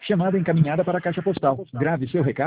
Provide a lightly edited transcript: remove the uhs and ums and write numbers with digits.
Chamada encaminhada para a caixa postal. Grave seu recado.